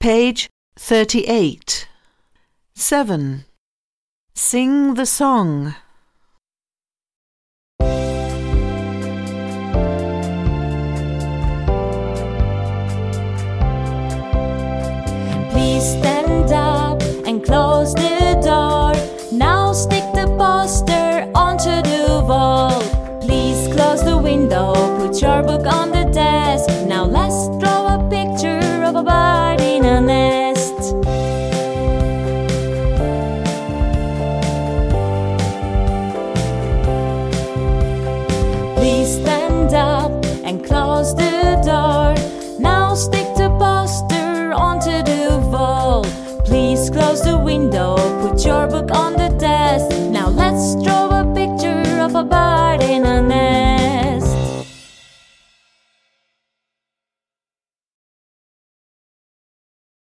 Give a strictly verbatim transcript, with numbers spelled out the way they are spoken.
Page thirty-eight. seven. Sing the song. Please stand up and close the door. Now stick the poster onto the wall. Please close the window, put your book on the desk. Now let's draw a picture of a bird in a nest. Please stand up and close the door. Now stick the poster onto the wall. Please close the window, put your book on